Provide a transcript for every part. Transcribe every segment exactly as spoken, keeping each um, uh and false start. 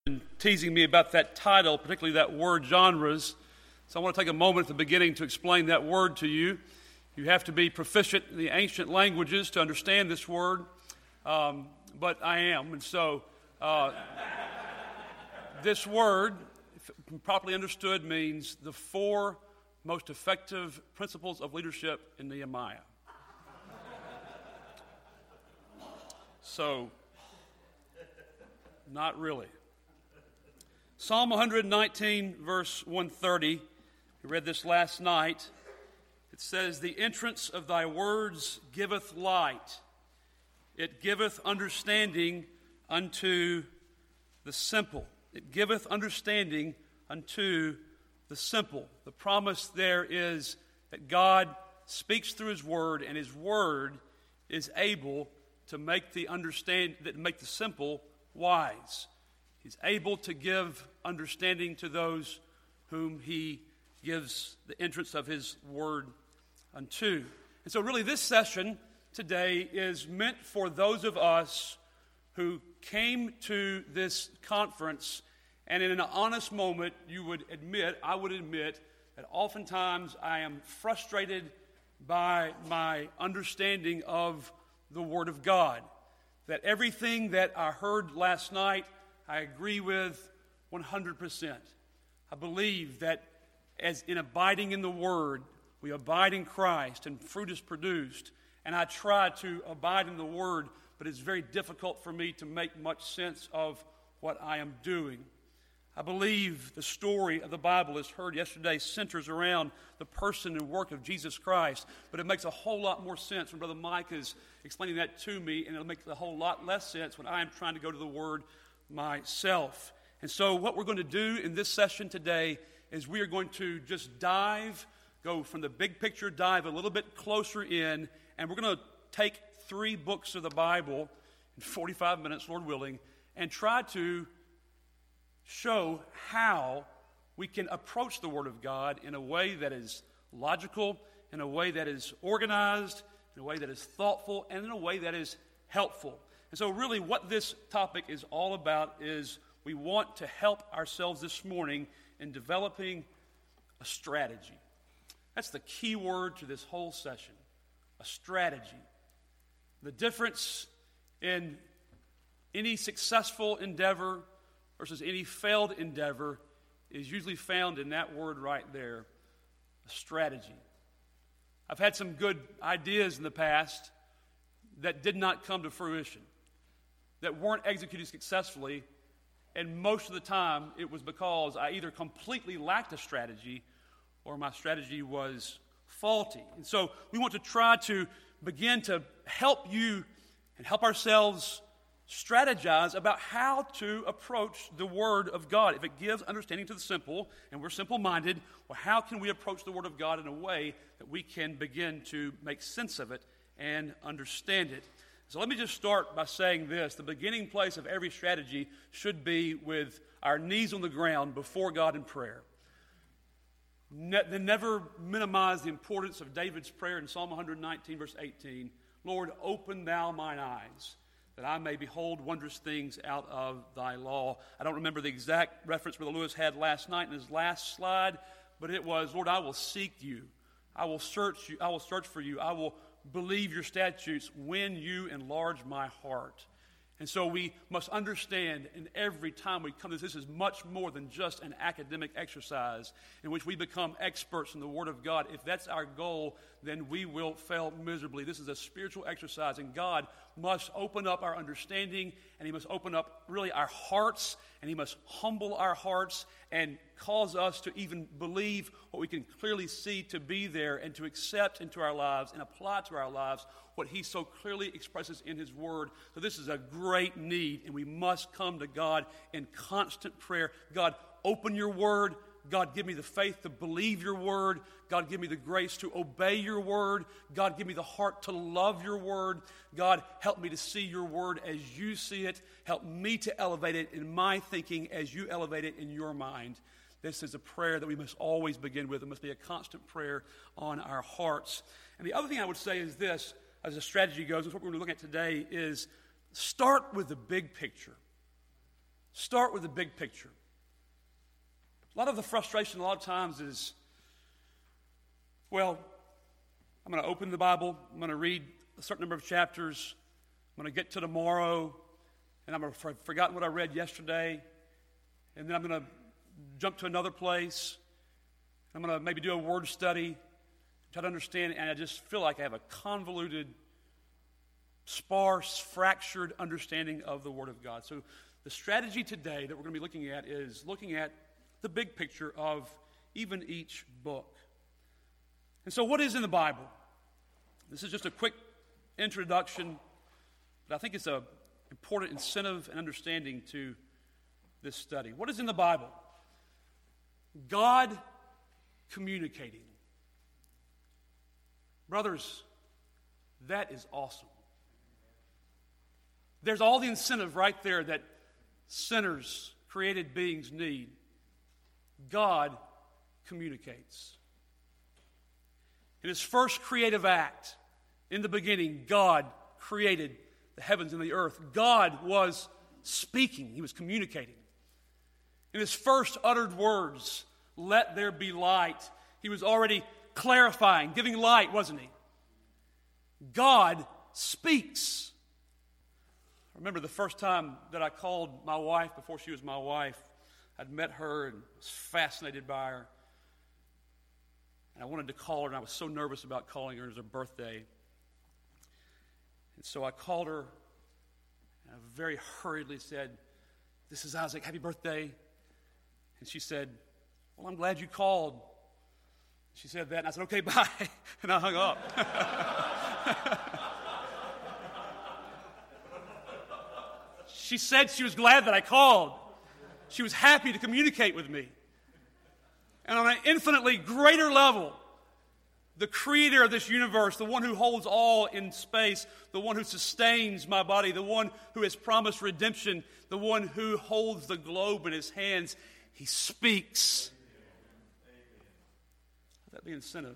been teasing me about that title, particularly that word genres. So I want to take a moment at the beginning to explain that word to you. You have to be proficient in the ancient languages to understand this word, um, but I am. And so uh, this word, if properly understood, means the four most effective principles of leadership in Nehemiah. So, not really. Psalm one nineteen, verse one thirty, we read this last night. It says, "The entrance of thy words giveth light. It giveth understanding unto the simple." It giveth understanding unto the simple. The promise there is that God speaks through His Word, and His Word is able to make the understand that make the simple wise. He's able to give understanding to those whom He gives the entrance of His Word unto. And so really this session today is meant for those of us who came to this conference, and in an honest moment you would admit, I would admit, that oftentimes I am frustrated by my understanding of the Word of God. That everything that I heard last night, I agree with one hundred percent. I believe that as in abiding in the Word, we abide in Christ and fruit is produced. And I try to abide in the Word, but it's very difficult for me to make much sense of what I am doing. I believe the story of the Bible, as heard yesterday, centers around the person and work of Jesus Christ. But it makes a whole lot more sense when Brother Mike is explaining that to me, and it'll make a whole lot less sense when I am trying to go to the Word myself. And so what we're going to do in this session today is we are going to just dive, go from the big picture, dive a little bit closer in, and we're going to take three books of the Bible in forty-five minutes, Lord willing, and try to show how we can approach the Word of God in a way that is logical, in a way that is organized, in a way that is thoughtful, and in a way that is helpful. And so really what this topic is all about is we want to help ourselves this morning in developing a strategy. That's the key word to this whole session, a strategy. The difference in any successful endeavor versus any failed endeavor is usually found in that word right there, a strategy. I've had some good ideas in the past that did not come to fruition, that weren't executed successfully, and most of the time it was because I either completely lacked a strategy or my strategy was faulty. And so we want to try to begin to help you and help ourselves strategize about how to approach the Word of God. If it gives understanding to the simple, and we're simple-minded, well, how can we approach the Word of God in a way that we can begin to make sense of it and understand it? So let me just start by saying this. The beginning place of every strategy should be with our knees on the ground before God in prayer. Ne- then never minimize the importance of David's prayer in Psalm one nineteen, verse eighteen. "Lord, open thou mine eyes, that I may behold wondrous things out of thy law." I don't remember the exact reference Brother Lewis had last night in his last slide, but it was, "Lord, I will seek you. I will search you. I will search for you. I will believe your statutes when you enlarge my heart." And so we must understand, and every time we come to this, this is much more than just an academic exercise in which we become experts in the Word of God. If that's our goal, then we will fail miserably. This is a spiritual exercise, and God must open up our understanding, and He must open up really our hearts, and He must humble our hearts and cause us to even believe what we can clearly see to be there and to accept into our lives and apply to our lives what He so clearly expresses in His Word. So this is a great need, and we must come to God in constant prayer. God, open your Word. God, give me the faith to believe your Word. God, give me the grace to obey your Word. God, give me the heart to love your Word. God, help me to see your Word as you see it. Help me to elevate it in my thinking as you elevate it in your mind. This is a prayer that we must always begin with. It must be a constant prayer on our hearts. And the other thing I would say is this, as a strategy goes, and what we're going to look at today, is start with the big picture. start with the big picture. A lot of the frustration a lot of times is, well, I'm going to open the Bible, I'm going to read a certain number of chapters, I'm going to get to tomorrow, and I'm going to have forgotten what I read yesterday, and then I'm going to jump to another place, I'm going to maybe do a word study, try to understand, and I just feel like I have a convoluted, sparse, fractured understanding of the Word of God. So the strategy today that we're going to be looking at is looking at the big picture of even each book. And so what is in the Bible? This is just a quick introduction, but I think it's an important incentive and understanding to this study. What is in the Bible? God communicating. Brothers, that is awesome. There's all the incentive right there that sinners, created beings need. God communicates. In his first creative act, in the beginning, God created the heavens and the earth. God was speaking. He was communicating. In his first uttered words, "Let there be light," he was already clarifying, giving light, wasn't he? God speaks. I remember the first time that I called my wife before she was my wife. I'd met her and was fascinated by her. And I wanted to call her, and I was so nervous about calling her. It was her birthday. And so I called her, and I very hurriedly said, "This is Isaac, happy birthday." And she said, "Well, I'm glad you called." She said that, and I said, "Okay, bye." And I hung up. She said she was glad that I called. She was happy to communicate with me. And on an infinitely greater level, the creator of this universe, the one who holds all in space, the one who sustains my body, the one who has promised redemption, the one who holds the globe in his hands, he speaks. Let that be incentive.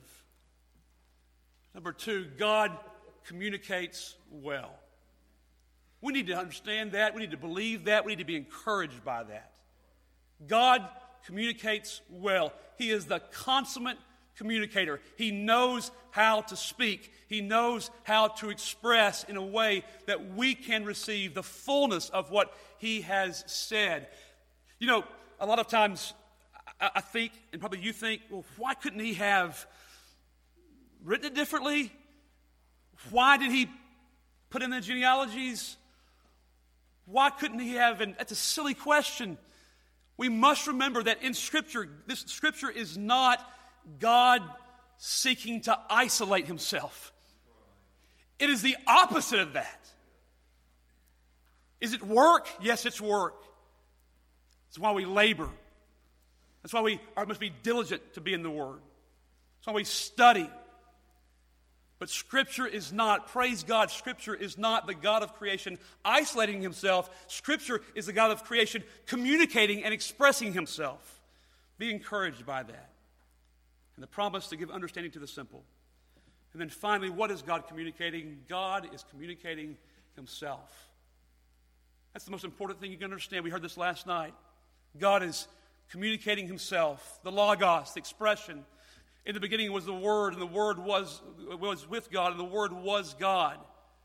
Number two, God communicates well. We need to understand that. We need to believe that. We need to be encouraged by that. God communicates well. He is the consummate communicator. He knows how to speak. He knows how to express in a way that we can receive the fullness of what he has said. You know, a lot of times I, I think, and probably you think, well, why couldn't he have written it differently? Why did he put in the genealogies? Why couldn't he have? And that's a silly question. We must remember that in Scripture, this Scripture is not God seeking to isolate himself. It is the opposite of that. Is it work? Yes, it's work. That's why we labor. That's why we are, must be diligent to be in the Word. That's why we study. But Scripture is not, praise God, Scripture is not the God of creation isolating himself. Scripture is the God of creation communicating and expressing himself. Be encouraged by that. And the promise to give understanding to the simple. And then finally, what is God communicating? God is communicating himself. That's the most important thing you can understand. We heard this last night. God is communicating himself. The Logos, the expression. In the beginning was the Word, and the Word was, was with God, and the Word was God.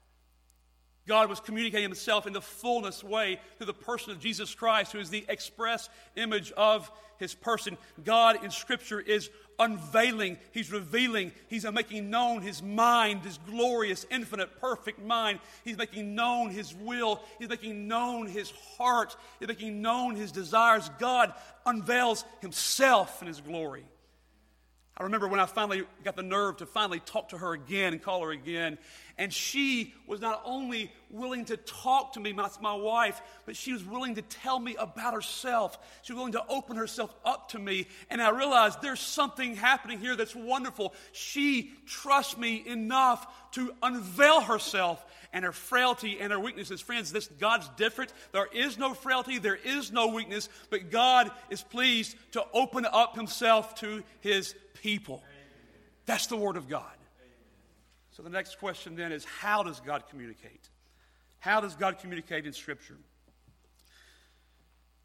God was communicating himself in the fullness way through the person of Jesus Christ, who is the express image of his person. God in Scripture is unveiling, he's revealing, he's making known his mind, his glorious, infinite, perfect mind. He's making known his will, he's making known his heart, he's making known his desires. God unveils himself in his glory. I remember when I finally got the nerve to finally talk to her again and call her again. And she was not only willing to talk to me, my, my wife, but she was willing to tell me about herself. She was willing to open herself up to me. And I realized there's something happening here that's wonderful. She trusts me enough to unveil herself and her frailty and her weaknesses. Friends, this God's different. There is no frailty, there is no weakness, but God is pleased to open up himself to his people. That's the Word of God. So the next question then is, how does God communicate? How does God communicate in Scripture?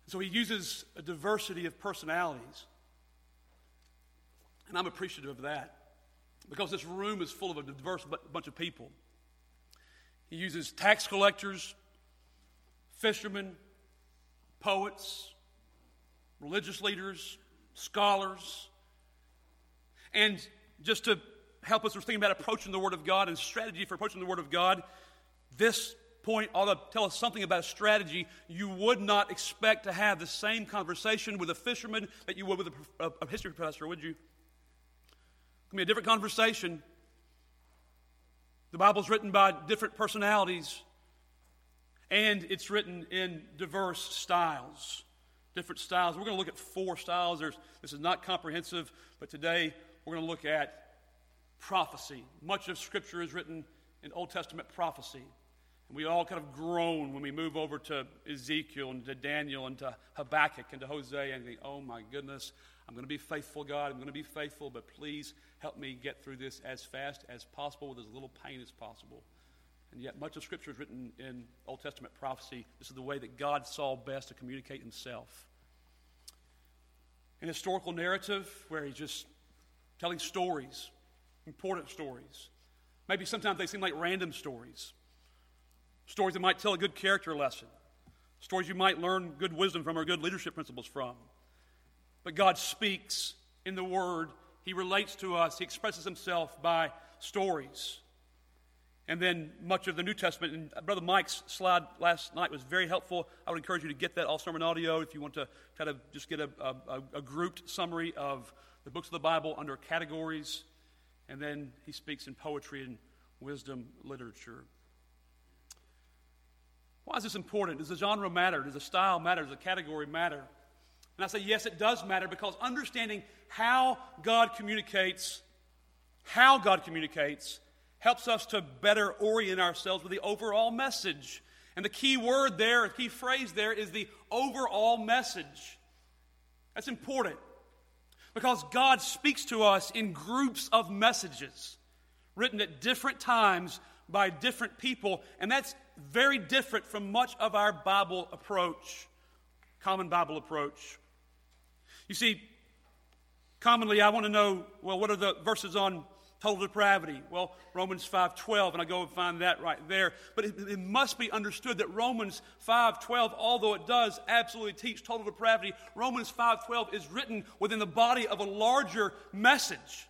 So he uses a diversity of personalities. And I'm appreciative of that, because this room is full of a diverse bunch of people. He uses tax collectors, fishermen, poets, religious leaders, scholars. And just to help us with thinking about approaching the Word of God and strategy for approaching the Word of God, this point ought to tell us something about a strategy. You would not expect to have the same conversation with a fisherman that you would with a, a history professor, would you? It's going to be a different conversation. The Bible's written by different personalities, and it's written in diverse styles. Different styles. We're going to look at four styles. There's, this is not comprehensive, but today we're going to look at prophecy. Much of Scripture is written in Old Testament prophecy. And we all kind of groan when we move over to Ezekiel and to Daniel and to Habakkuk and to Hosea and think, oh my goodness, I'm going to be faithful, God. I'm going to be faithful, but please help me get through this as fast as possible with as little pain as possible. And yet much of Scripture is written in Old Testament prophecy. This is the way that God saw best to communicate himself. An historical narrative where he's just telling stories, important stories. Maybe sometimes they seem like random stories. Stories that might tell a good character lesson. Stories you might learn good wisdom from or good leadership principles from. But God speaks in the Word. He relates to us. He expresses himself by stories. And then much of the New Testament, and Brother Mike's slide last night was very helpful. I would encourage you to get that all sermon audio if you want to try to just get a, a, a grouped summary of the books of the Bible under categories. And then he speaks in poetry and wisdom literature. Why is this important? Does the genre matter? Does the style matter? Does the category matter? And I say, yes, it does matter, because understanding how God communicates, how God communicates, helps us to better orient ourselves with the overall message. And the key word there, the key phrase there is the overall message. That's important, because God speaks to us in groups of messages written at different times by different people, and that's very different from much of our Bible approach, common Bible approach. You see, commonly I want to know, well, what are the verses on total depravity? Well, Romans five twelve, and I go and find that right there. But it, it must be understood that Romans five twelve, although it does absolutely teach total depravity, Romans five twelve is written within the body of a larger message.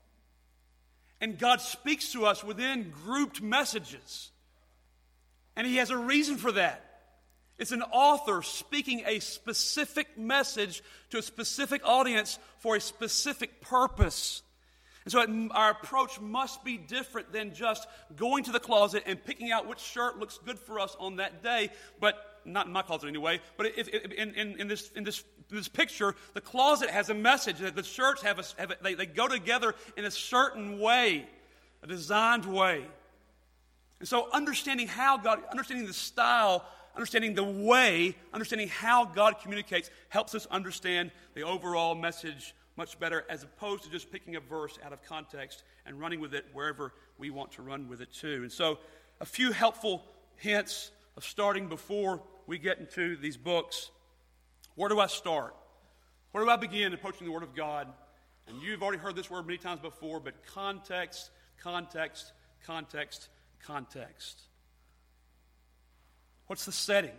And God speaks to us within grouped messages. And he has a reason for that. It's an author speaking a specific message to a specific audience for a specific purpose. And so it, our approach must be different than just going to the closet and picking out which shirt looks good for us on that day, but not in my closet anyway. But if, if, in, in, in, this, in, this, in this picture, the closet has a message. That the shirts have a, have a they, they go together in a certain way, a designed way. And so understanding how God, understanding the style, understanding the way, understanding how God communicates helps us understand the overall message much better, as opposed to just picking a verse out of context and running with it wherever we want to run with it too. And so a few helpful hints of starting before we get into these books. Where do I start? Where do I begin approaching the Word of God? And you've already heard this word many times before, but context, context, context, context. What's the setting?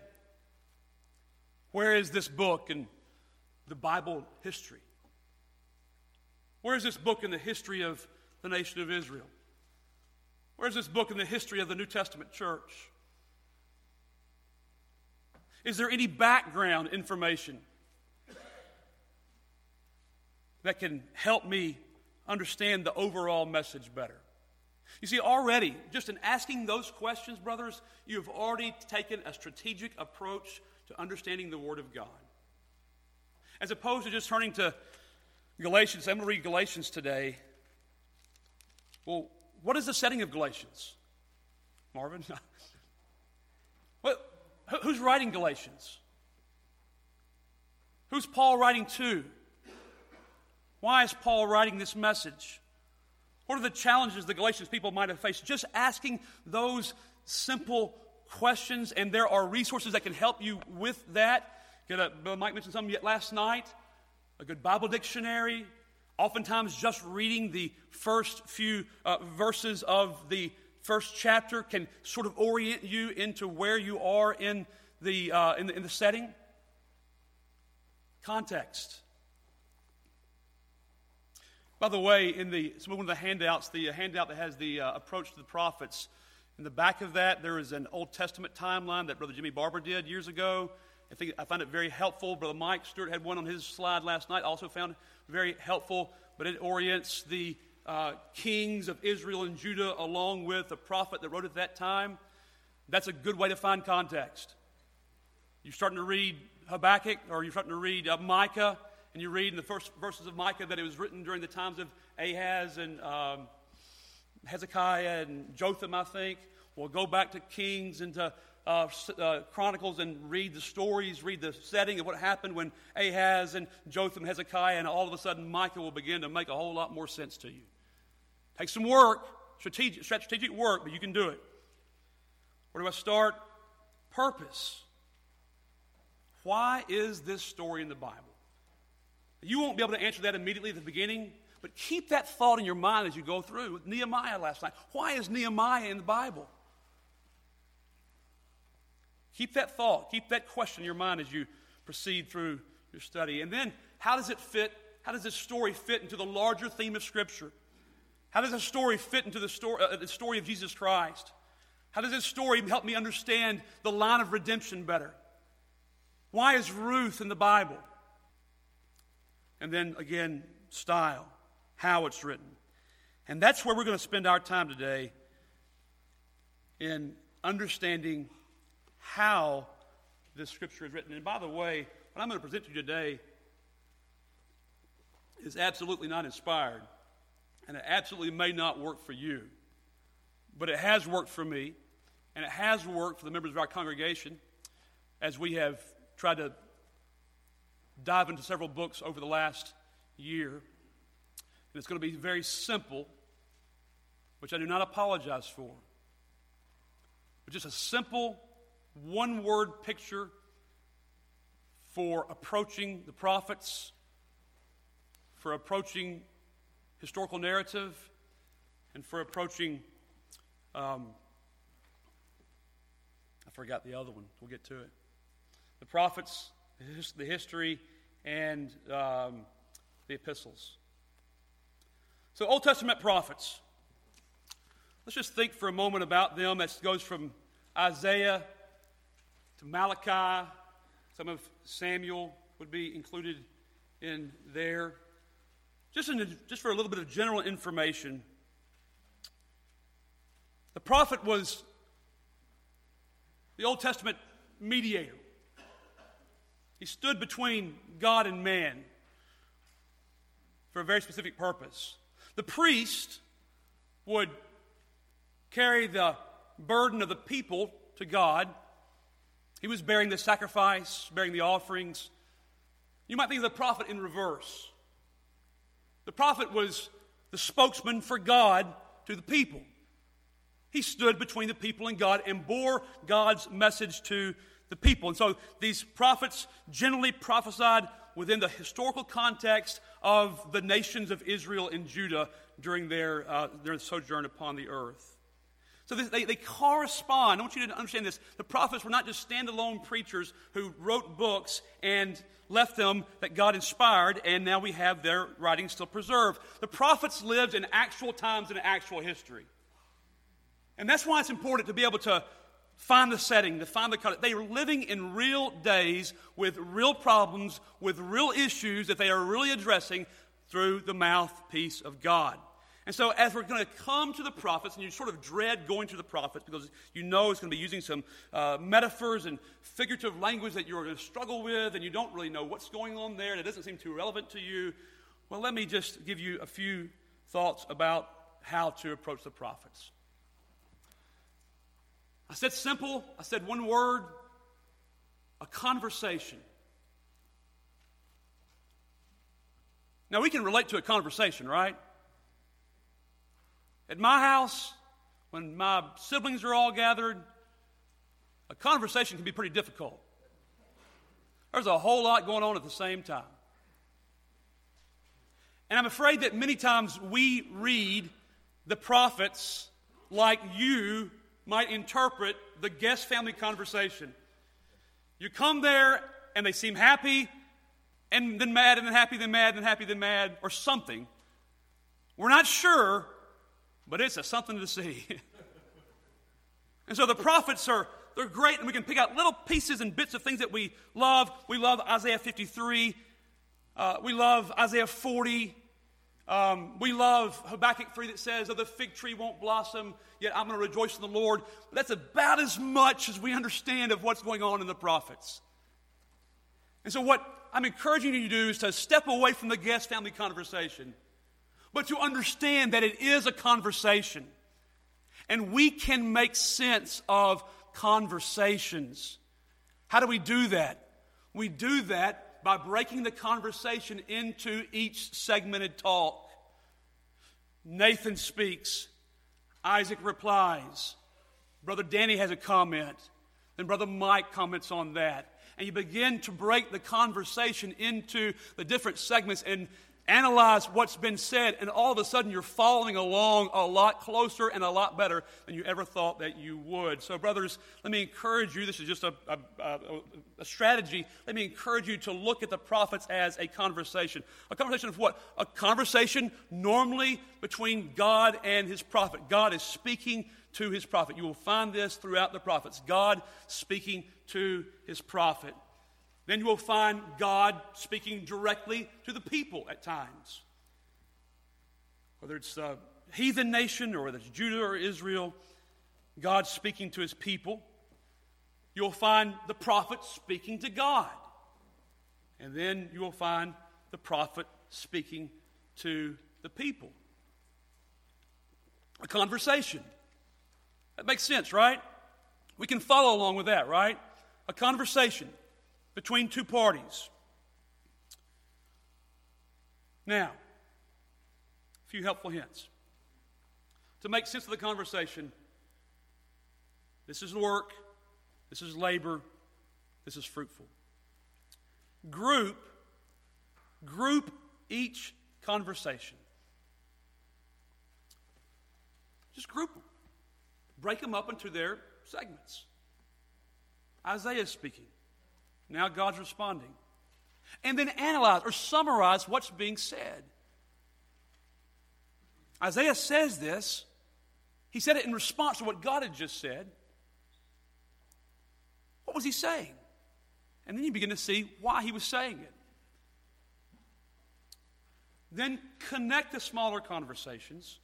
Where is this book in the Bible history? Where is this book in the history of the nation of Israel? Where is this book in the history of the New Testament church? Is there any background information that can help me understand the overall message better? You see, already, just in asking those questions, brothers, you have already taken a strategic approach to understanding the Word of God. As opposed to just turning to Galatians. I'm going to read Galatians today. Well, what is the setting of Galatians? Marvin? What, who's writing Galatians? Who's Paul writing to? Why is Paul writing this message? What are the challenges the Galatians people might have faced? Just asking those simple questions, and there are resources that can help you with that. Get a, Brother Mike mentioned something yet last night, a good Bible dictionary. Oftentimes just reading the first few uh, verses of the first chapter can sort of orient you into where you are in the, uh, in the, in the setting. Context. By the way, in the some one of the handouts, the handout that has the uh, approach to the prophets, in the back of that there is an Old Testament timeline that Brother Jimmy Barber did years ago. I think I find it very helpful. Brother Mike Stewart had one on his slide last night. Also found it very helpful. But it orients the uh, kings of Israel and Judah along with the prophet that wrote at that time. That's a good way to find context. You're starting to read Habakkuk, or you're starting to read uh, Micah, and you read in the first verses of Micah that it was written during the times of Ahaz and um, Hezekiah and Jotham, I think. We'll go back to Kings and to uh, uh, Chronicles and read the stories, read the setting of what happened when Ahaz and Jotham, Hezekiah, and all of a sudden Micah will begin to make a whole lot more sense to you. Take some work, strategic, strategic work, but you can do it. Where do I start? Purpose. Why is this story in the Bible? You won't be able to answer that immediately at the beginning, but keep that thought in your mind as you go through. With Nehemiah last night. Why is Nehemiah in the Bible? Keep that thought, keep that question in your mind as you proceed through your study. And then, how does it fit? How does this story fit into the larger theme of Scripture? How does this story fit into the story, uh, the story of Jesus Christ? How does this story help me understand the line of redemption better? Why is Ruth in the Bible? And then, again, style, how it's written. And that's where we're going to spend our time today, in understanding how this Scripture is written. And by the way, what I'm going to present to you today is absolutely not inspired, and it absolutely may not work for you. But it has worked for me, and it has worked for the members of our congregation as we have tried to dive into several books over the last year. And it's going to be very simple, which I do not apologize for. But just a simple, one-word picture for approaching the prophets, for approaching historical narrative, and for approaching, um, I forgot the other one. We'll get to it. The prophets, the history, and um, the epistles. So, Old Testament prophets. Let's just think for a moment about them. That goes from Isaiah to Malachi. Some of Samuel would be included in there. Just, in, just for a little bit of general information, the prophet was the Old Testament mediator. He stood between God and man for a very specific purpose. The priest would carry the burden of the people to God. He was bearing the sacrifice, bearing the offerings. You might think of the prophet in reverse. The prophet was the spokesman for God to the people. He stood between the people and God and bore God's message to the people. And so these prophets generally prophesied within the historical context of the nations of Israel and Judah during their, uh, their sojourn upon the earth. So this, they, they correspond. I want you to understand this. The prophets were not just standalone preachers who wrote books and left them that God inspired, and now we have their writings still preserved. The prophets lived in actual times and actual history. And that's why it's important to be able to find the setting, to find the context. They are living in real days with real problems, with real issues that they are really addressing through the mouthpiece of God. And so as we're going to come to the prophets, and you sort of dread going to the prophets because you know it's going to be using some uh, metaphors and figurative language that you're going to struggle with, and you don't really know what's going on there, and it doesn't seem too relevant to you. Well, let me just give you a few thoughts about how to approach the prophets. I said simple. I said one word. A conversation. Now, we can relate to a conversation, right? At my house, when my siblings are all gathered, a conversation can be pretty difficult. There's a whole lot going on at the same time. And I'm afraid that many times we read the prophets like you might interpret the guest family conversation. You come there and they seem happy, and then mad, and then happy, then mad, then happy, then mad, or something. We're not sure, but it's a something to see. And so the prophets are, they're great, and we can pick out little pieces and bits of things that we love. We love Isaiah fifty-three. Uh, we love Isaiah forty. Um, we love Habakkuk three that says, "Oh, the fig tree won't blossom, yet I'm going to rejoice in the Lord." But that's about as much as we understand of what's going on in the prophets. And so what I'm encouraging you to do is to step away from the guest family conversation, but to understand that it is a conversation. And we can make sense of conversations. How do we do that? We do that by breaking the conversation into each segmented talk. Nathan speaks. Isaac replies. Brother Danny has a comment. Then Brother Mike comments on that. And you begin to break the conversation into the different segments and analyze what's been said, and all of a sudden you're following along a lot closer and a lot better than you ever thought that you would. So, brothers, let me encourage you. This is just a, a, a, a strategy. Let me encourage you to look at the prophets as a conversation. A conversation of what? A conversation normally between God and his prophet. God is speaking to his prophet. You will find this throughout the prophets. God speaking to his prophet. Then you will find God speaking directly to the people at times. Whether it's a heathen nation or whether it's Judah or Israel, God speaking to his people. You'll find the prophet speaking to God. And then you will find the prophet speaking to the people. A conversation. That makes sense, right? We can follow along with that, right? A conversation between two parties. Now, a few helpful hints. To make sense of the conversation, this is work, this is labor, this is fruitful. Group, group each conversation. Just group them. Break them up into their segments. Isaiah is speaking. Now God's responding. And then analyze or summarize what's being said. Isaiah says this. He said it in response to what God had just said. What was he saying? And then you begin to see why he was saying it. Then connect the smaller conversations.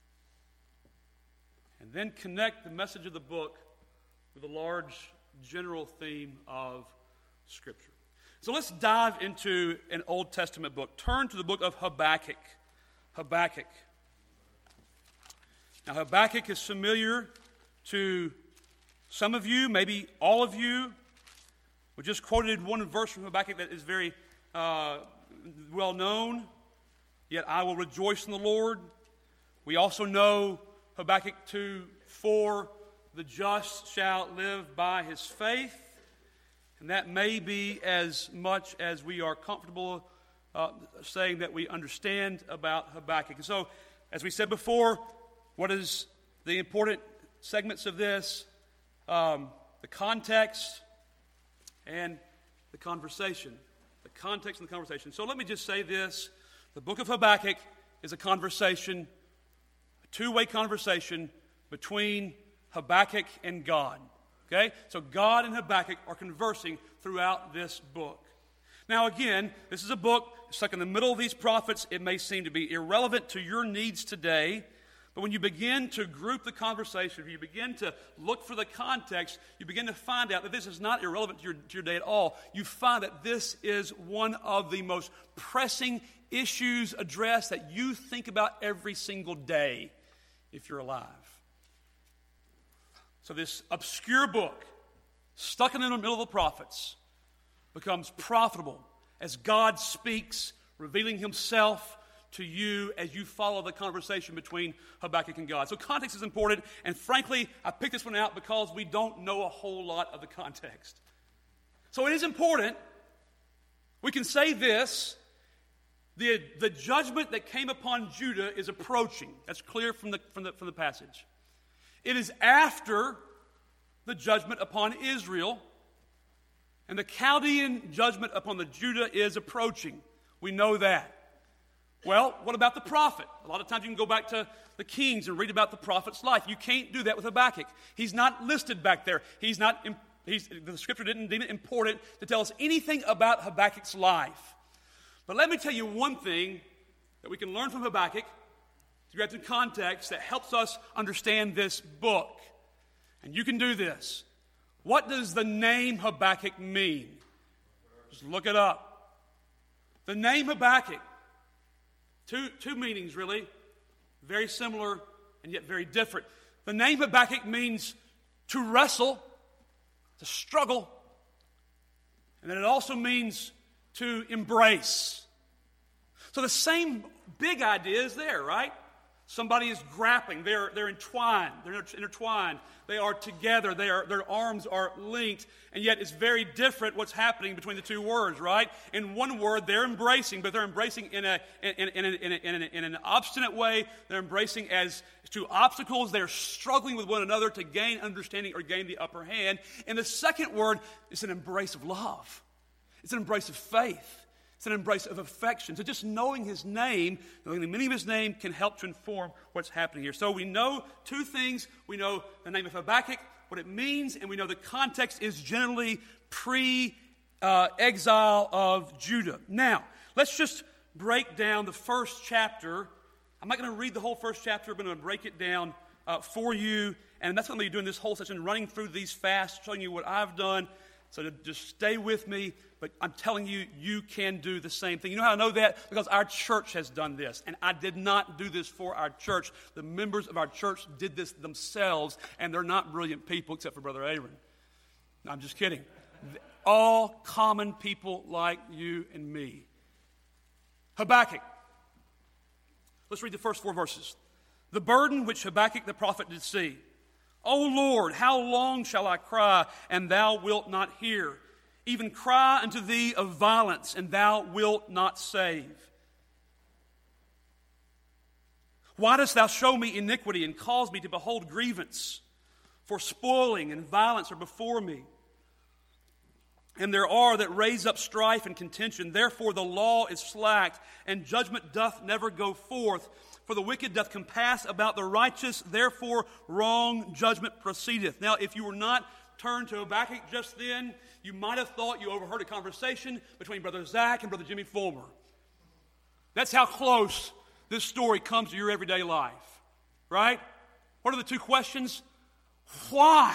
And then connect the message of the book with a large general theme of Scripture. So let's dive into an Old Testament book. Turn to the book of Habakkuk. Habakkuk. Now, Habakkuk is familiar to some of you, maybe all of you. We just quoted one verse from Habakkuk that is very uh, well known. Yet I will rejoice in the Lord. We also know Habakkuk two four, the just shall live by his faith. And that may be as much as we are comfortable uh, saying that we understand about Habakkuk. And so, as we said before, what is the important segments of this? Um, the context and the conversation. The context and the conversation. So let me just say this. The book of Habakkuk is a conversation, a two-way conversation between Habakkuk and God. Okay? So God and Habakkuk are conversing throughout this book. Now again, this is a book stuck in the middle of these prophets. It may seem to be irrelevant to your needs today, but when you begin to group the conversation, if you begin to look for the context, you begin to find out that this is not irrelevant to your, to your day at all. You find that this is one of the most pressing issues addressed that you think about every single day if you're alive. So this obscure book, stuck in the middle of the prophets, becomes profitable as God speaks, revealing himself to you as you follow the conversation between Habakkuk and God. So context is important, and frankly, I picked this one out because we don't know a whole lot of the context. So it is important, We can say this, the, the judgment that came upon Judah is approaching. That's clear from the, from the, from the passage. It is after the judgment upon Israel, and the Chaldean judgment upon the Judah is approaching. We know that. Well, what about the prophet? A lot of times you can go back to the Kings and read about the prophet's life. You can't do that with Habakkuk. He's not listed back there. He's not. He's, the Scripture didn't deem it important to tell us anything about Habakkuk's life. But let me tell you one thing that we can learn from Habakkuk to get into context that helps us understand this book. And you can do this. What does the name Habakkuk mean? Just look it up. The name Habakkuk, two, two meanings really, very similar and yet very different. The name Habakkuk means to wrestle, to struggle, and then it also means to embrace. So the same big idea is there, right? Somebody is grappling. They're, they're entwined. They're intertwined. They are together. They are, their arms are linked. And yet it's very different what's happening between the two words, right? In one word, they're embracing, but they're embracing in, a, in, in, in, in, in, in, in an obstinate way. They're embracing as two obstacles. They're struggling with one another to gain understanding or gain the upper hand. And the second word is an embrace of love. It's an embrace of faith. It's an embrace of affection. So just knowing his name, knowing the meaning of his name can help to inform what's happening here. So we know two things. We know the name of Habakkuk, what it means, and we know the context is generally pre-exile uh, of Judah. Now, let's just break down the first chapter. I'm not going to read the whole first chapter. I'm going to break it down uh, for you. And that's what I'm going to be doing this whole session, running through these fast, showing you what I've done. So to just stay with me, but I'm telling you, you can do the same thing. You know how I know that? Because our church has done this, and I did not do this for our church. The members of our church did this themselves, and they're not brilliant people except for Brother Aaron. No, I'm just kidding. All common people like you and me. Habakkuk. Let's read the first four verses. The burden which Habakkuk the prophet did see. O Lord, how long shall I cry, and thou wilt not hear? Even cry unto thee of violence, and thou wilt not save. Why dost thou show me iniquity, and cause me to behold grievance? For spoiling and violence are before me. And there are that raise up strife and contention. Therefore the law is slacked, and judgment doth never go forth. For the wicked doth compass about the righteous, therefore wrong judgment proceedeth. Now, if you were not turned to Habakkuk just then, you might have thought you overheard a conversation between Brother Zach and Brother Jimmy Fulmer. That's how close this story comes to your everyday life, right? What are the two questions? Why?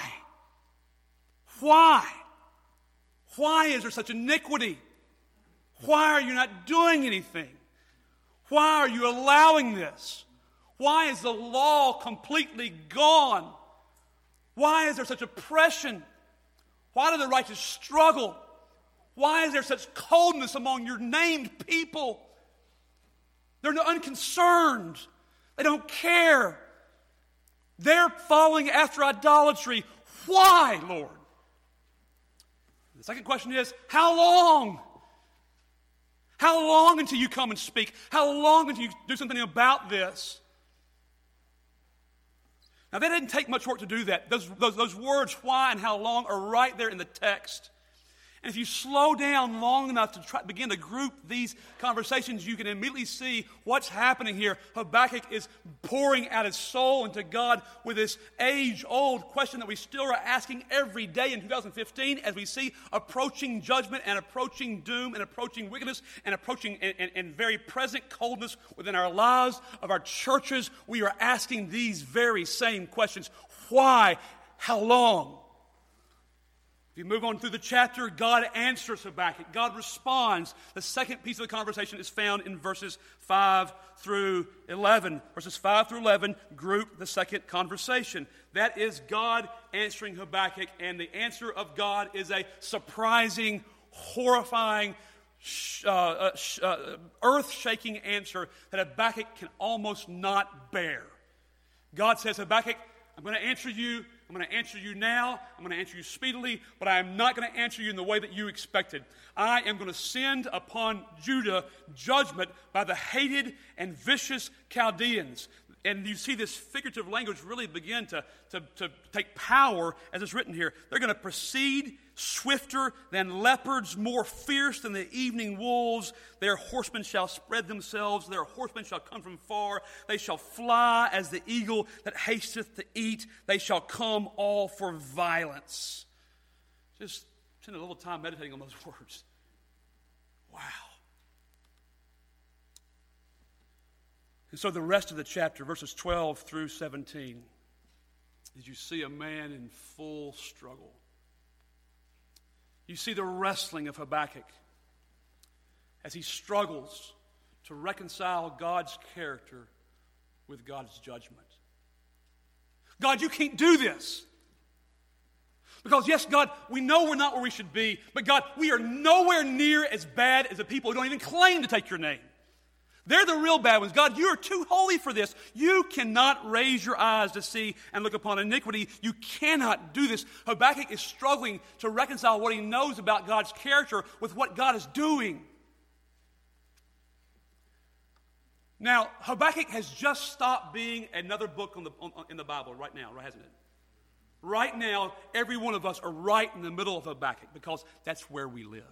Why? Why is there such iniquity? Why are you not doing anything? Why are you allowing this? Why is the law completely gone? Why is there such oppression? Why do the righteous struggle? Why is there such coldness among your named people? They're unconcerned. They don't care. They're following after idolatry. Why, Lord? The second question is, how long? How long until you come and speak? How long until you do something about this? Now, that didn't take much work to do that. Those, those, those words, why and how long, are right there in the text. And if you slow down long enough to try, begin to group these conversations, you can immediately see what's happening here. Habakkuk is pouring out his soul into God with this age-old question that we still are asking every day in two thousand fifteen as we see approaching judgment and approaching doom and approaching wickedness and approaching and, and, and very present coldness within our lives, of our churches. We are asking these very same questions. Why? How long? If you move on through the chapter, God answers Habakkuk. God responds. The second piece of the conversation is found in verses five through eleven. Verses five through eleven group the second conversation. That is God answering Habakkuk, and the answer of God is a surprising, horrifying, uh, uh, uh, earth-shaking answer that Habakkuk can almost not bear. God says, Habakkuk, I'm going to answer you I'm going to answer you now. I'm going to answer you speedily, but I am not going to answer you in the way that you expected. I am going to send upon Judah judgment by the hated and vicious Chaldeans. And you see this figurative language really begin to, to, to take power as it's written here. They're going to proceed swifter than leopards, more fierce than the evening wolves. Their horsemen shall spread themselves. Their horsemen shall come from far. They shall fly as the eagle that hasteth to eat. They shall come all for violence. Just spend a little time meditating on those words. Wow. And so the rest of the chapter, verses twelve through seventeen, is you see a man in full struggle. You see the wrestling of Habakkuk as he struggles to reconcile God's character with God's judgment. God, you can't do this. Because yes, God, we know we're not where we should be, but God, we are nowhere near as bad as the people who don't even claim to take your name. They're the real bad ones. God, you are too holy for this. You cannot raise your eyes to see and look upon iniquity. You cannot do this. Habakkuk is struggling to reconcile what he knows about God's character with what God is doing. Now, Habakkuk has just stopped being another book on the, on, in the Bible right now, right, hasn't it? Right now, every one of us are right in the middle of Habakkuk because that's where we live.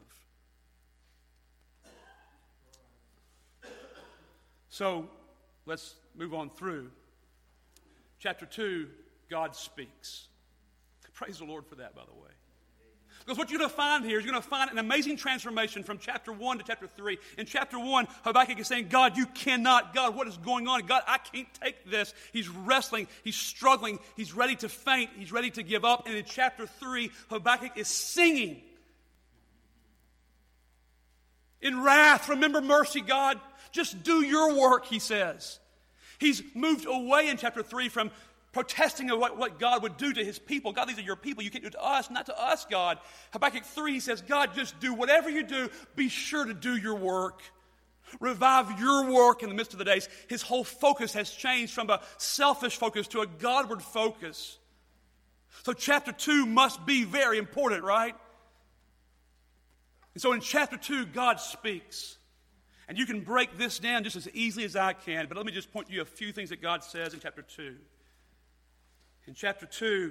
So let's move on through. Chapter two, God speaks. Praise the Lord for that, by the way. Because what you're going to find here is you're going to find an amazing transformation from chapter one to chapter three. In chapter one, Habakkuk is saying, God, you cannot. God, what is going on? God, I can't take this. He's wrestling. He's struggling. He's ready to faint. He's ready to give up. And in chapter three, Habakkuk is singing. In wrath, remember mercy, God. Just do your work, he says. He's moved away in chapter three from protesting of what, what God would do to his people. God, these are your people. You can't do it to us, not to us, God. Habakkuk three, he says, God, just do whatever you do. Be sure to do your work. Revive your work in the midst of the days. His whole focus has changed from a selfish focus to a Godward focus. So chapter two must be very important, right? And so in chapter two, God speaks. And you can break this down just as easily as I can, but let me just point you a few things that God says in chapter two. In chapter two,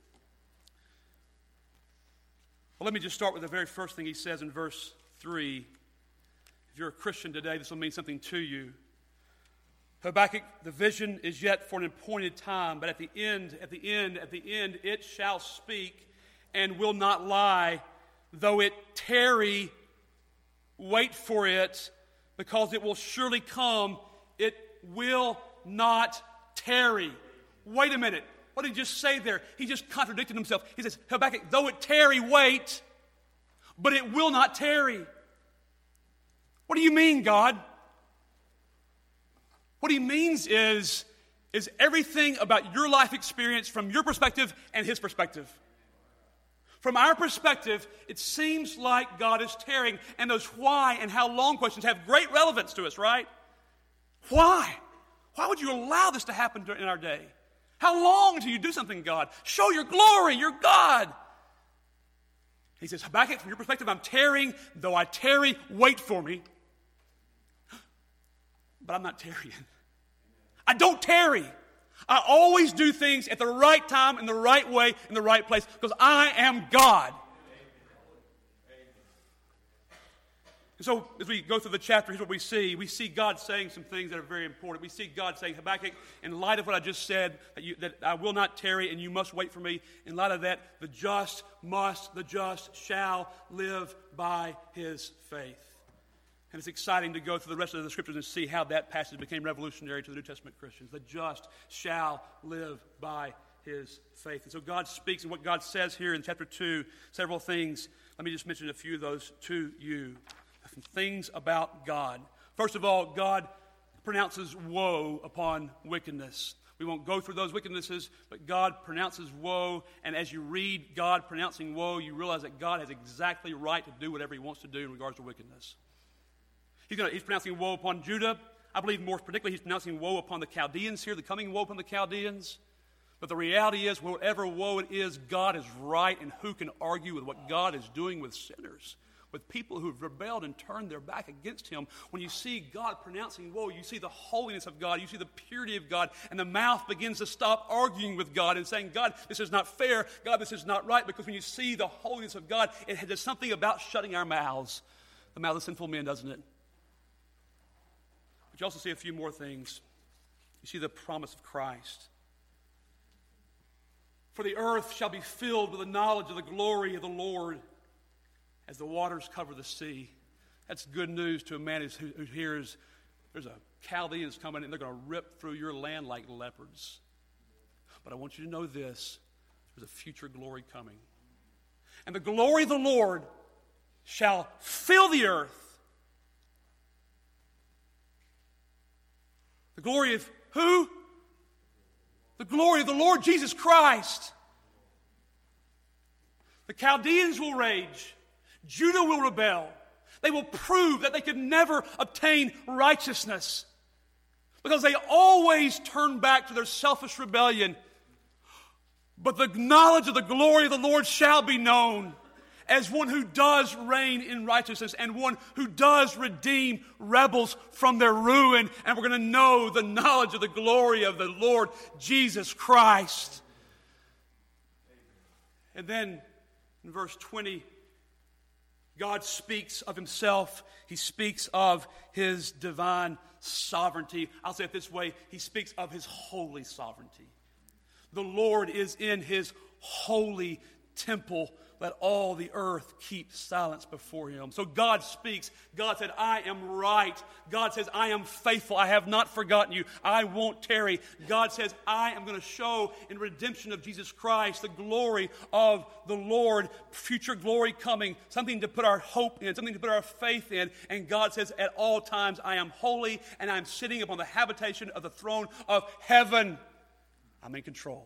well, let me just start with the very first thing he says in verse three. If you're a Christian today, this will mean something to you. Habakkuk, the vision is yet for an appointed time, but at the end, at the end, at the end, it shall speak and will not lie. Though it tarry, wait for it, because it will surely come. It will not tarry. Wait a minute. What did he just say there? He just contradicted himself. He says, Habakkuk, though it tarry, wait, but it will not tarry. What do you mean, God? What he means is, is everything about your life experience from your perspective and his perspective. From our perspective, it seems like God is tarrying, and those why and how long questions have great relevance to us, right? Why? Why would you allow this to happen in our day? How long until you do something, God? Show your glory, you're God. He says, Habakkuk, from your perspective, I'm tarrying. Though I tarry, wait for me. But I'm not tarrying. I don't tarry. I always do things at the right time, in the right way, in the right place, because I am God. And so, as we go through the chapter, here's what we see. We see God saying some things that are very important. We see God saying, Habakkuk, in light of what I just said, that, you, that I will not tarry and you must wait for me, in light of that, the just must, the just shall live by his faith. And it's exciting to go through the rest of the scriptures and see how that passage became revolutionary to the New Testament Christians. The just shall live by his faith. And so God speaks, and what God says here in chapter two, several things. Let me just mention a few of those to you. Some things about God. First of all, God pronounces woe upon wickedness. We won't go through those wickednesses, but God pronounces woe. And as you read God pronouncing woe, you realize that God has exactly right to do whatever he wants to do in regards to wickedness. He's, gonna, he's pronouncing woe upon Judah. I believe more particularly he's pronouncing woe upon the Chaldeans here, the coming woe upon the Chaldeans. But the reality is, whatever woe it is, God is right, and who can argue with what God is doing with sinners? With people who have rebelled and turned their back against him. When you see God pronouncing woe, you see the holiness of God, you see the purity of God, and the mouth begins to stop arguing with God and saying, God, this is not fair, God, this is not right, because when you see the holiness of God, it does something about shutting our mouths. The mouth of sinful men, doesn't it? But you also see a few more things. You see the promise of Christ. For the earth shall be filled with the knowledge of the glory of the Lord, as the waters cover the sea. That's good news to a man who, who hears there's a Chaldeans coming and they're going to rip through your land like leopards. But I want you to know this. There's a future glory coming. And the glory of the Lord shall fill the earth. The glory of who? The glory of the Lord Jesus Christ. The Chaldeans will rage. Judah will rebel. They will prove that they could never obtain righteousness because they always turn back to their selfish rebellion. But the knowledge of the glory of the Lord shall be known as one who does reign in righteousness and one who does redeem rebels from their ruin. And we're going to know the knowledge of the glory of the Lord Jesus Christ. And then in verse twenty, God speaks of himself. He speaks of his divine sovereignty. I'll say it this way. He speaks of his holy sovereignty. The Lord is in his holy temple. Let all the earth keep silence before him. So God speaks. God said, I am right. God says, I am faithful. I have not forgotten you. I won't tarry. God says, I am going to show in redemption of Jesus Christ the glory of the Lord, future glory coming, something to put our hope in, something to put our faith in. And God says, at all times, I am holy and I'm sitting upon the habitation of the throne of heaven. I'm in control.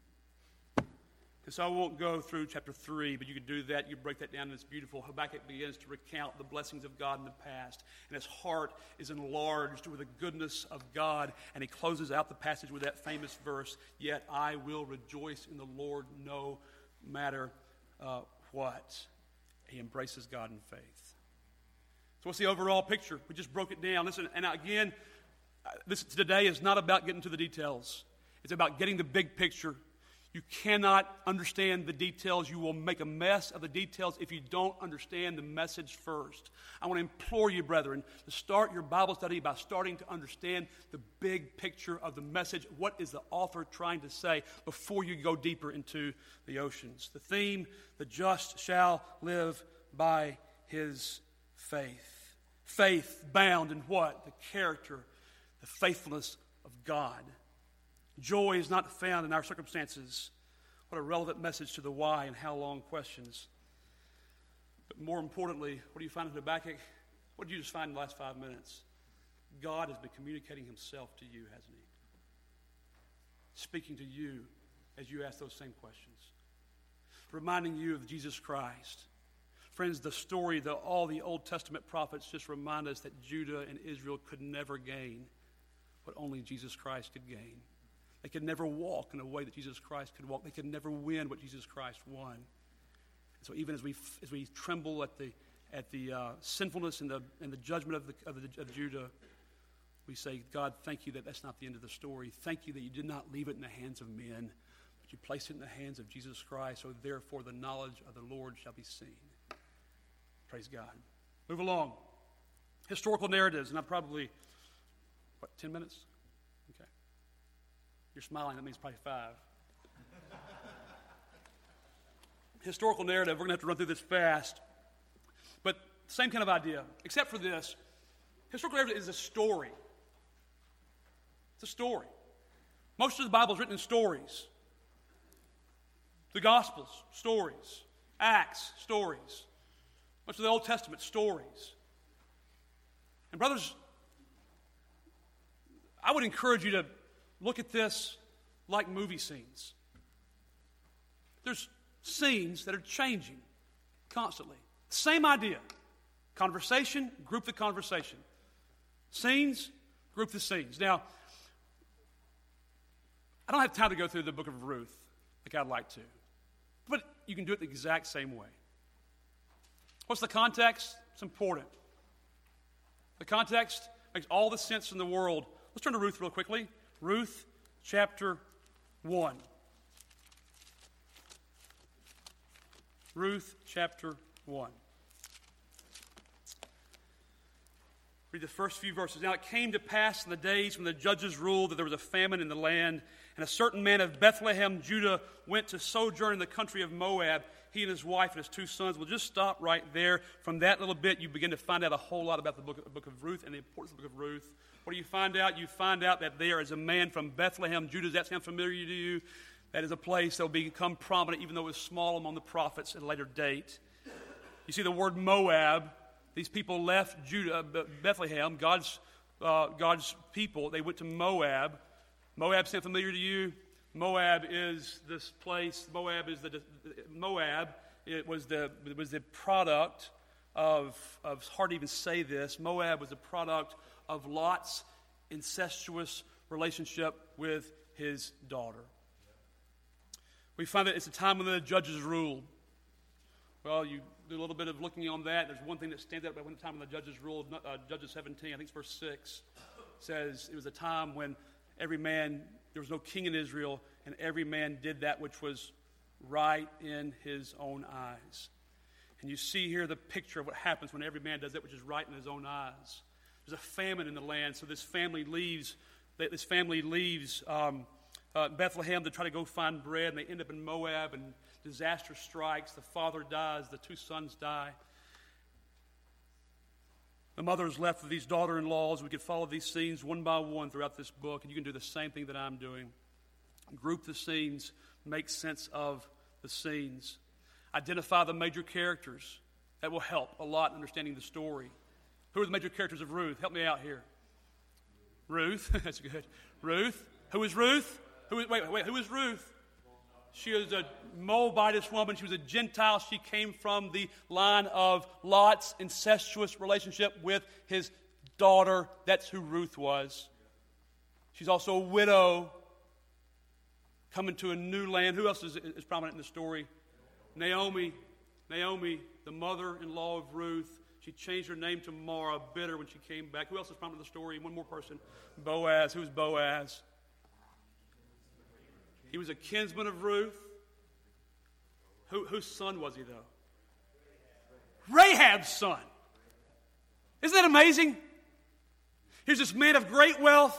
So I won't go through chapter three, but you can do that. You break that down, and it's beautiful. Habakkuk begins to recount the blessings of God in the past, and his heart is enlarged with the goodness of God, and he closes out the passage with that famous verse, yet I will rejoice in the Lord no matter uh, what. He embraces God in faith. So what's the overall picture? We just broke it down. Listen, and again, this today is not about getting to the details. It's about getting the big picture. You cannot understand the details. You will make a mess of the details if you don't understand the message first. I want to implore you, brethren, to start your Bible study by starting to understand the big picture of the message. What is the author trying to say before you go deeper into the oceans? The theme, the just shall live by his faith. Faith bound in what? The character, the faithfulness of God. Joy is not found in our circumstances. What a relevant message to the why and how long questions. But more importantly, what do you find in Habakkuk? What did you just find in the last five minutes? God has been communicating himself to you, hasn't he? Speaking to you as you ask those same questions. Reminding you of Jesus Christ. Friends, the story, the, all the Old Testament prophets just remind us that Judah and Israel could never gain what only Jesus Christ could gain. They could never walk in a way that Jesus Christ could walk. They could never win what Jesus Christ won. And so even as we as we tremble at the at the uh, sinfulness and the and the judgment of the, of the of Judah, we say, God, thank you that that's not the end of the story. Thank you that you did not leave it in the hands of men, but you placed it in the hands of Jesus Christ. So therefore, the knowledge of the Lord shall be seen. Praise God. Move along. Historical narratives, and I've probably what ten minutes. You're smiling, that means probably five. Historical narrative, we're going to have to run through this fast. But same kind of idea, except for this. Historical narrative is a story. It's a story. Most of the Bible is written in stories. The Gospels, stories. Acts, stories. Much of the Old Testament, stories. And brothers, I would encourage you to look at this like movie scenes. There's scenes that are changing constantly. Same idea. Conversation, group the conversation. Scenes, group the scenes. Now, I don't have time to go through the book of Ruth like I'd like to. But you can do it the exact same way. What's the context? It's important. The context makes all the sense in the world. Let's turn to Ruth real quickly. Ruth chapter one. Ruth chapter one. Read the first few verses. Now it came to pass in the days when the judges ruled that there was a famine in the land, and a certain man of Bethlehem, Judah, went to sojourn in the country of Moab, he and his wife and his two sons. We'll just stop right there. From that little bit, you begin to find out a whole lot about the book, the book of Ruth and the importance of the book of Ruth. What do you find out? You find out that there is a man from Bethlehem, Judah. Does that sound familiar to you? That is a place that will become prominent, even though it was small among the prophets at a later date. You see the word Moab. These people left Judah, Bethlehem, God's, uh, God's people. They went to Moab. Moab sound familiar to you? Moab is this place. Moab is the Moab. It was the it was the product of of. It's hard to even say this. Moab was the product of Lot's incestuous relationship with his daughter. We find that it's a time when the judges ruled. Well, you do a little bit of looking on that. There's one thing that stands out about when the time when the judges ruled. Uh, Judges seventeen, I think it's verse six, says it was a time when every man, there was no king in Israel, and every man did that which was right in his own eyes. And you see here the picture of what happens when every man does that which is right in his own eyes. There's a famine in the land, so this family leaves. This family leaves um, uh, Bethlehem to try to go find bread, and they end up in Moab, and disaster strikes. The father dies, the two sons die. The mother is left with these daughter-in-laws. We could follow these scenes one by one throughout this book, and you can do the same thing that I'm doing. Group the scenes, make sense of the scenes. Identify the major characters. That will help a lot in understanding the story. Who are the major characters of Ruth? Help me out here. Ruth. That's good. Ruth. Who is Ruth? Who is, wait, wait, who is Ruth? She was a Moabitess woman. She was a Gentile. She came from the line of Lot's incestuous relationship with his daughter. That's who Ruth was. She's also a widow coming to a new land. Who else is, is prominent in the story? Naomi. Naomi, the mother-in-law of Ruth. She changed her name to Mara, bitter, when she came back. Who else is prominent in the story? One more person. Boaz. Who's Boaz? He was a kinsman of Ruth. Who, whose son was he, though? Rahab's son. Isn't that amazing? Here's this man of great wealth,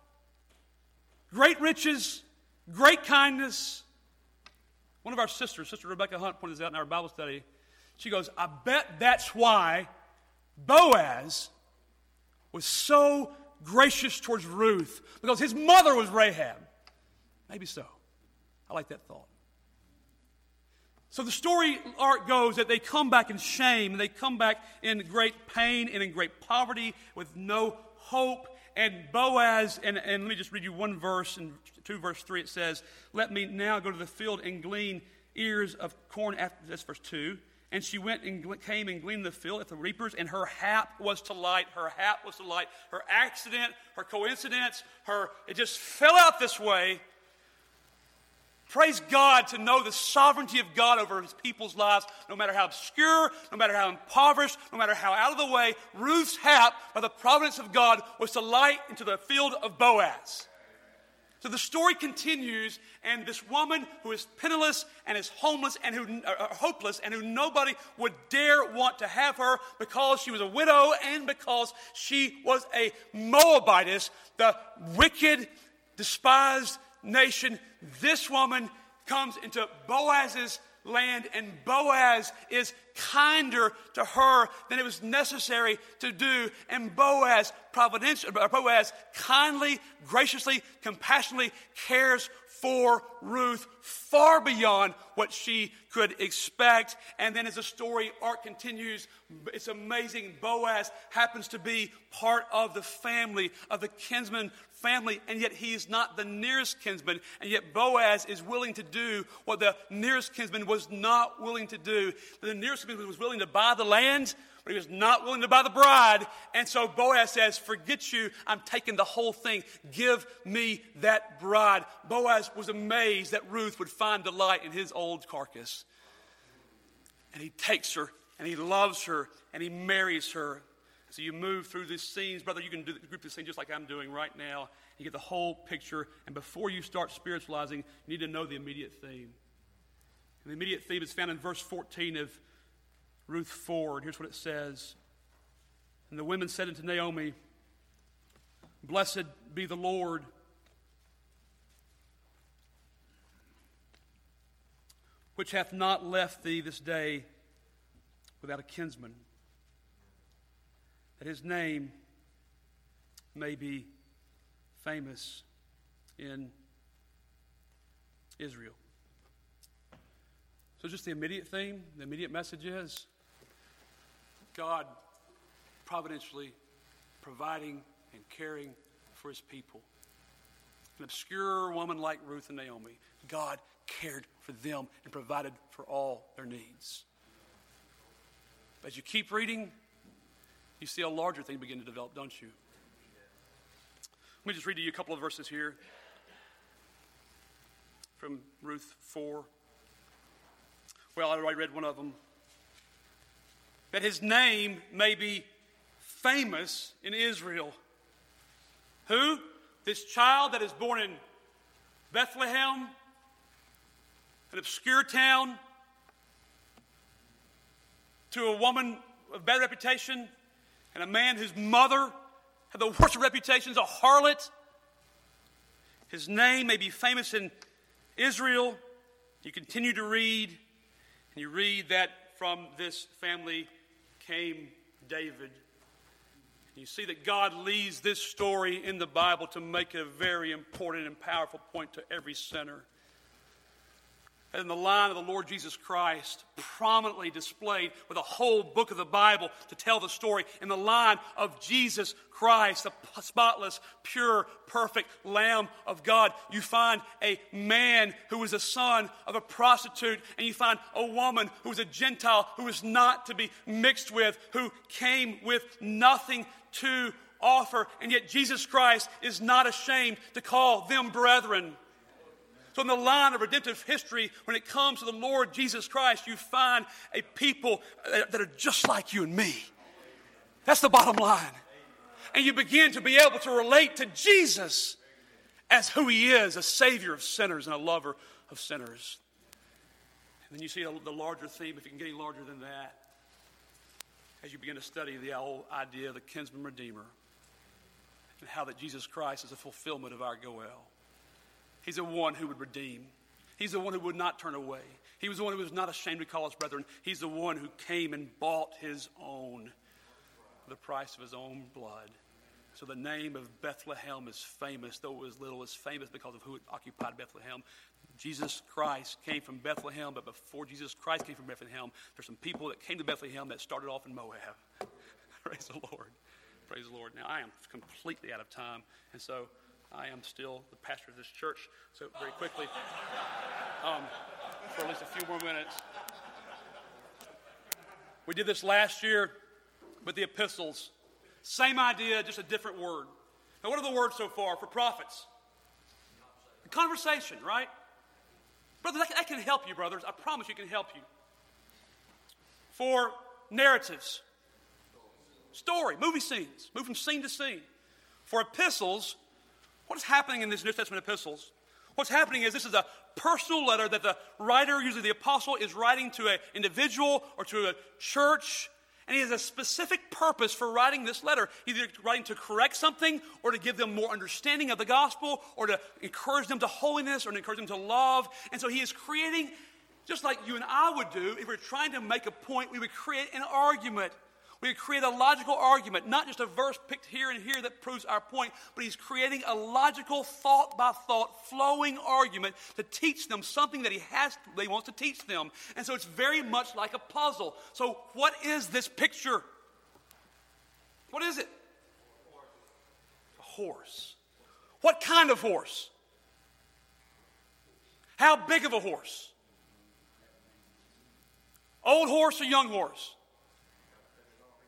great riches, great kindness. One of our sisters, Sister Rebecca Hunt, pointed this out in our Bible study. She goes, I bet that's why Boaz was so gracious towards Ruth, because his mother was Rahab. Maybe so. I like that thought. So the story arc goes that they come back in shame, and they come back in great pain and in great poverty with no hope. And Boaz, and, and let me just read you one verse, in two verse three, it says, let me now go to the field and glean ears of corn after, that's verse two. And she went and came and gleaned the field at the reapers, and her hap was to light. Her hap was to light. Her accident, her coincidence, her, it just fell out this way. Praise God to know the sovereignty of God over his people's lives, no matter how obscure, no matter how impoverished, no matter how out of the way. Ruth's hap, by the providence of God, was to light into the field of Boaz. So the story continues, and this woman who is penniless and is homeless and who uh, hopeless and who nobody would dare want to have her because she was a widow and because she was a Moabitess, the wicked, despised nation. This woman comes into Boaz's land, and Boaz is kinder to her than it was necessary to do. And Boaz, providential, Boaz kindly, graciously, compassionately cares for Ruth far beyond what she could expect. And then as the story arc continues, it's amazing. Boaz happens to be part of the family, of the kinsman family, and yet he is not the nearest kinsman, and yet Boaz is willing to do what the nearest kinsman was not willing to do. The nearest kinsman was willing to buy the land, but he was not willing to buy the bride. And so Boaz says, forget you, I'm taking the whole thing. Give me that bride. Boaz was amazed that Ruth would find delight in his old carcass. And he takes her, and he loves her, and he marries her. So you move through these scenes. Brother, you can do, group this scene just like I'm doing right now. You get the whole picture. And before you start spiritualizing, you need to know the immediate theme. And the immediate theme is found in verse fourteen of Ruth four. And here's what it says. And the women said unto Naomi, Blessed be the Lord, which hath not left thee this day without a kinsman, that his name may be famous in Israel. So just the immediate theme, the immediate message is God providentially providing and caring for his people. An obscure woman like Ruth and Naomi, God cared for them and provided for all their needs. As you keep reading, you see a larger thing begin to develop, don't you? Let me just read to you a couple of verses here from Ruth four. Well, I already read one of them. That his name may be famous in Israel. Who? This child that is born in Bethlehem, an obscure town, to a woman of bad reputation, and a man whose mother had the worst of reputations, a harlot. His name may be famous in Israel. You continue to read, and you read that from this family came David. You see that God leaves this story in the Bible to make a very important and powerful point to every sinner. And in the line of the Lord Jesus Christ, prominently displayed with a whole book of the Bible to tell the story, in the line of Jesus Christ, the spotless, pure, perfect Lamb of God, you find a man who was a son of a prostitute, and you find a woman who was a Gentile, who was not to be mixed with, who came with nothing to offer, and yet Jesus Christ is not ashamed to call them brethren. So in the line of redemptive history, when it comes to the Lord Jesus Christ, you find a people that are just like you and me. That's the bottom line. And you begin to be able to relate to Jesus as who he is, a savior of sinners and a lover of sinners. And then you see the larger theme, if you can get any larger than that, as you begin to study the whole idea of the kinsman redeemer and how that Jesus Christ is a fulfillment of our Goel. He's the one who would redeem. He's the one who would not turn away. He was the one who was not ashamed to call us brethren. He's the one who came and bought his own for the price of his own blood. So the name of Bethlehem is famous, though it was little, is famous because of who occupied Bethlehem. Jesus Christ came from Bethlehem, but before Jesus Christ came from Bethlehem, there's some people that came to Bethlehem that started off in Moab. Praise the Lord. Praise the Lord. Now, I am completely out of time, and so I am still the pastor of this church. So very quickly, um, for at least a few more minutes. We did this last year with the epistles. Same idea, just a different word. Now, what are the words so far for prophets? The conversation, right? Brothers, that can help you, brothers. I promise you it can help you. For narratives. Story, movie scenes. Move from scene to scene. For epistles, what is happening in these New Testament epistles? What's happening is this is a personal letter that the writer, usually the apostle, is writing to an individual or to a church. And he has a specific purpose for writing this letter, either writing to correct something or to give them more understanding of the gospel or to encourage them to holiness or to encourage them to love. And so he is creating, just like you and I would do, if we're trying to make a point, we would create an argument. We would create a logical argument, not just a verse picked here and here that proves our point, but he's creating a logical, thought-by-thought, flowing argument to teach them something that he has, that he wants to teach them. And so it's very much like a puzzle. So what is this picture? What is it? A horse. What kind of horse? How big of a horse? Old horse or young horse?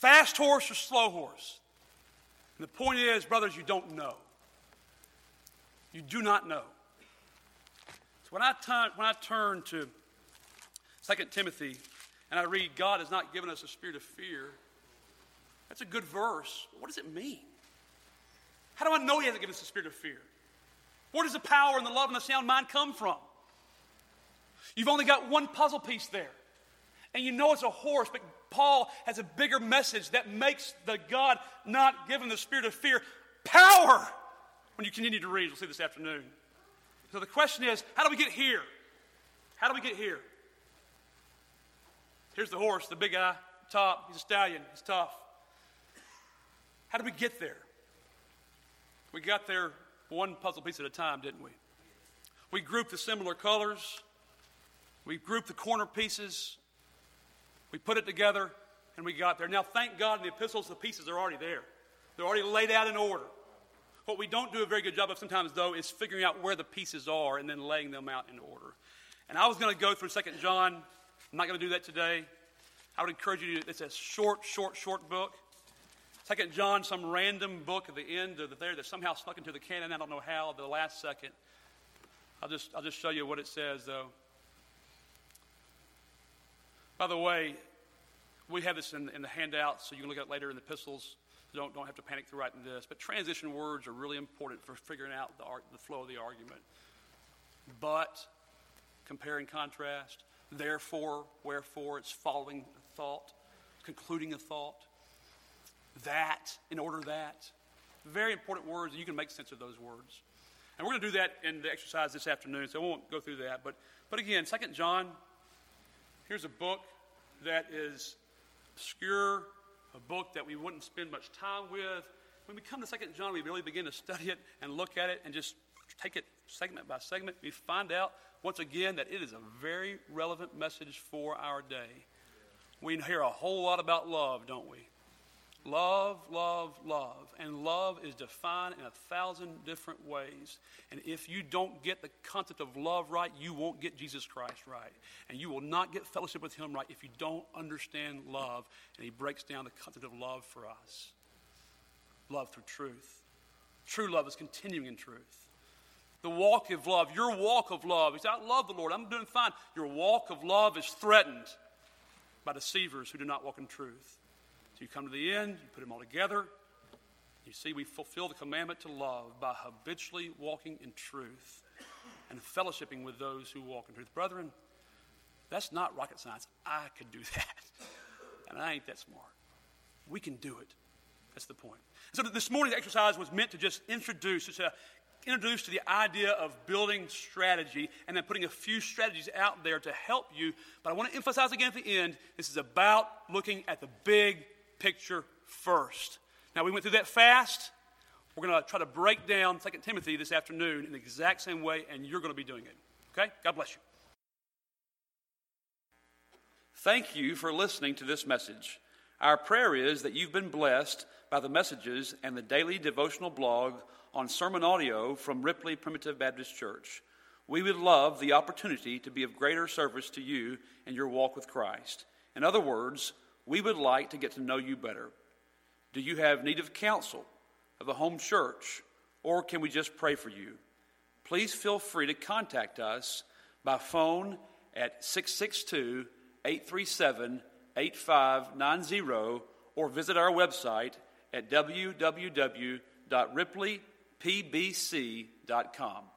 fast horse or slow horse? And the point is, brothers, you don't know. You do not know. So when I, t- when I turn to Second Timothy and I read, God has not given us a spirit of fear, that's a good verse. What does it mean? How do I know he hasn't given us a spirit of fear? Where does the power and the love and the sound mind come from? You've only got one puzzle piece there. And you know it's a horse, but Paul has a bigger message that makes the God not given the spirit of fear power when you continue to read. We'll see this afternoon. So the question is, how do we get here? How do we get here? Here's the horse, the big guy, top. He's a stallion. He's tough. How did we get there? We got there one puzzle piece at a time, didn't we? We grouped the similar colors. We grouped the corner pieces. We put it together, and we got there. Now, thank God in the epistles, the pieces are already there. They're already laid out in order. What we don't do a very good job of sometimes, though, is figuring out where the pieces are and then laying them out in order. And I was going to go through Second John. I'm not going to do that today. I would encourage you to, it's a short, short, short book. Second John, some random book at the end of the, there that somehow snuck into the canon. I don't know how, the last second. I'll just, I'll just show you what it says, though. By the way, we have this in, in the handouts, so you can look at it later in the epistles. So don't, don't have to panic through writing this. But transition words are really important for figuring out the, art, the flow of the argument. But, compare and contrast. Therefore, wherefore, it's following a thought, concluding a thought. That, in order that. Very important words, and you can make sense of those words. And we're going to do that in the exercise this afternoon, so I won't go through that. But, but again, Second John, here's a book that is obscure, a book that we wouldn't spend much time with. When we come to Second John, we really begin to study it and look at it and just take it segment by segment. We find out, once again, that it is a very relevant message for our day. We hear a whole lot about love, don't we? Love, love, love. And love is defined in a thousand different ways. And if you don't get the concept of love right, you won't get Jesus Christ right. And you will not get fellowship with him right if you don't understand love. And he breaks down the concept of love for us. Love through truth. True love is continuing in truth. The walk of love, your walk of love. You say, I love the Lord, I'm doing fine. Your walk of love is threatened by deceivers who do not walk in truth. So you come to the end, you put them all together. You see, we fulfill the commandment to love by habitually walking in truth and fellowshipping with those who walk in truth. Brethren, that's not rocket science. I could do that. And I ain't that smart. We can do it. That's the point. So this morning's exercise was meant to just introduce, just to introduce to the idea of building strategy and then putting a few strategies out there to help you. But I want to emphasize again at the end, this is about looking at the big picture first. Now, we went through that fast. We're going to try to break down Second Timothy this afternoon in the exact same way, and you're going to be doing it. Okay? God bless you. Thank you for listening to this message. Our prayer is that you've been blessed by the messages and the daily devotional blog on sermon audio from Ripley Primitive Baptist Church. We would love the opportunity to be of greater service to you in your walk with Christ. In other words, we would like to get to know you better. Do you have need of counsel, of a home church, or can we just pray for you? Please feel free to contact us by phone at six six two, eight three seven, eight five nine zero or visit our website at w w w dot ripley p b c dot com.